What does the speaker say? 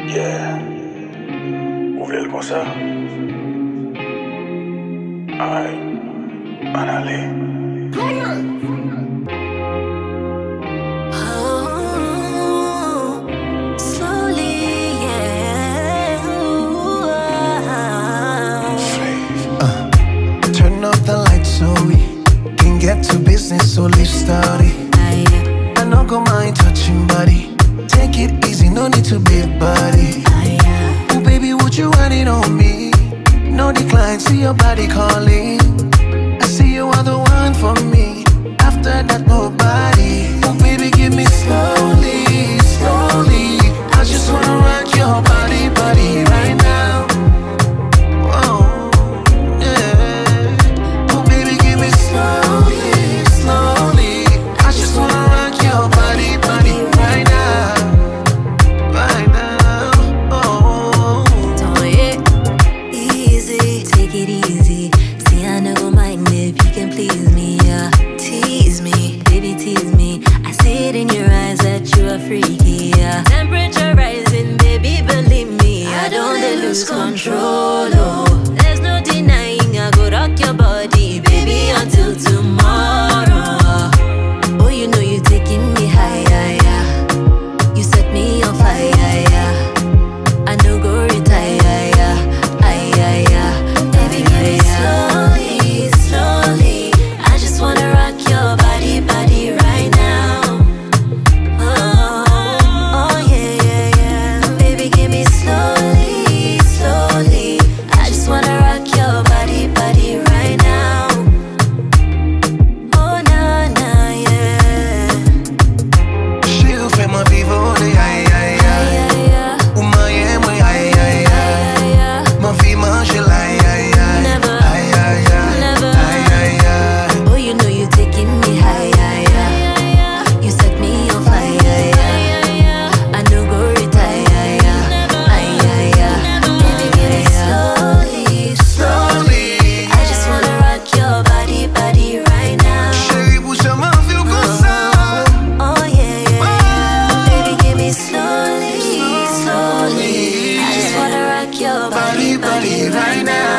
Yeah, ouvrez le concert. Aïe, en aller. Turn off the lights so we can get to business, so let's start it. I no go mind touching body. Take it easy, no need to big body. Oh baby, would you want it on me? No decline, see your body calling. I see you are the one for me. After that, nobody. Oh baby, give me slowly, slowly. I just wanna rock your body, body right now. Slowly, slowly, I just wanna rock your body, body right now, right now. Oh, don't it easy, take it easy. See, I never mind if you can please me, yeah. Tease me, baby, tease me. I see it in your eyes that you are freaky, yeah. Temperature rising, baby, believe me. I don't let lose control, oh. There's no denying I go rock your body, baby, until tomorrow. Oh, you know you're taking me higher, yeah. You set me on fire, yeah. I know go retire, yeah. Baby, give me slowly, slowly. I just wanna rock your body, body right now. Oh, yeah. Baby, give me slowly, slowly. I just wanna rock your body, body right now. Oh, nah, yeah. Chego fait ma vie voler, aïe, aïe, aïe. Ou maille, moi, aïe, aïe, aïe. Ma vie mange, aïe, aïe, aïe. Never, aïe, aïe, aïe. never. Aïe, aïe, aïe. Oh, you know you're taking me higher, yeah. You set me on fire, yeah. I know go retire, yeah. Baby, give me slowly, Slowly. I just wanna rock your body, body right now. Chérie, bouge ma vie comme ça. Oh, yeah. Baby, give me slowly, slowly. I just wanna rock your Body, body, body right now.